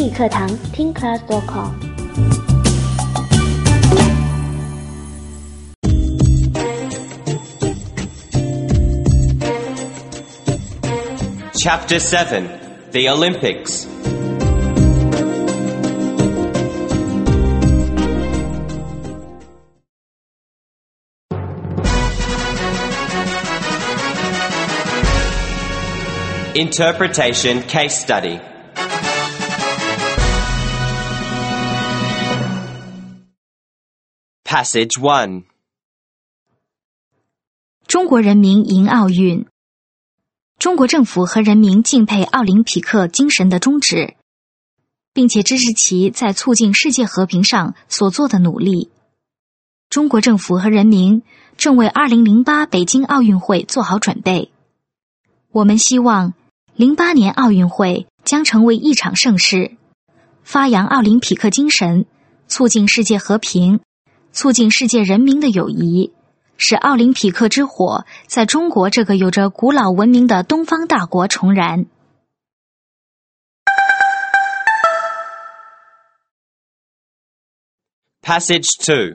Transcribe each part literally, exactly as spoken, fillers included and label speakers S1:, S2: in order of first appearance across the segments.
S1: 英语课堂听 class dot com。
S2: Chapter seven, The Olympics. Interpretation Case Study. Passage one.
S3: 中国人民迎奥运。中国政府和人民敬佩奥林匹克精神的宗旨，并且支持其在促进世界和平上所做的努力。中国政府和人民正为二零零八北京奥运会做好准备。我们希望零八年奥运会将成为一场盛事，发扬奥林匹克精神，促进世界和平，促进世界人民的友谊，使奥林匹克之火在中国这个有着古老文明的东方大国重燃。
S2: Passage two.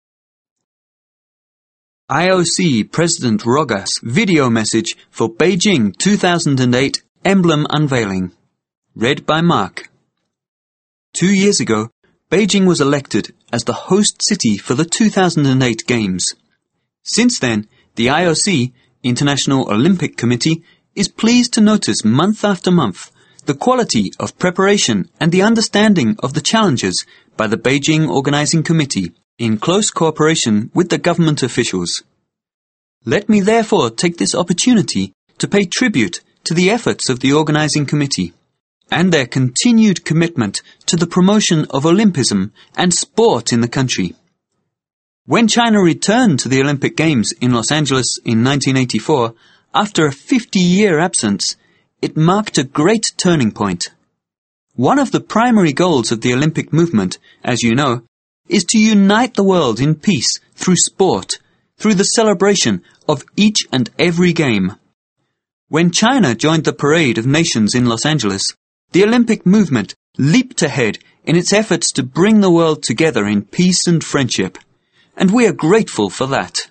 S4: I O C President Rogas video message for Beijing two thousand eight emblem unveiling. Read by Mark. Two years ago, Beijing was elected as the host city for the two thousand eight Games. Since then, the I O C, International Olympic Committee, is pleased to notice month after month the quality of preparation and the understanding of the challenges by the Beijing Organizing Committee in close cooperation with the government officials. Let me therefore take this opportunity to pay tribute to the efforts of the Organizing Committee and their continued commitment to the promotion of Olympism and sport in the country. When China returned to the Olympic Games in Los Angeles in nineteen eighty-four, after a fifty-year absence, it marked a great turning point. One of the primary goals of the Olympic movement, as you know, is to unite the world in peace through sport, through the celebration of each and every game. When China joined the Parade of Nations in Los Angeles, the Olympic movement leaped ahead in its efforts to bring the world together in peace and friendship, and we are grateful for that.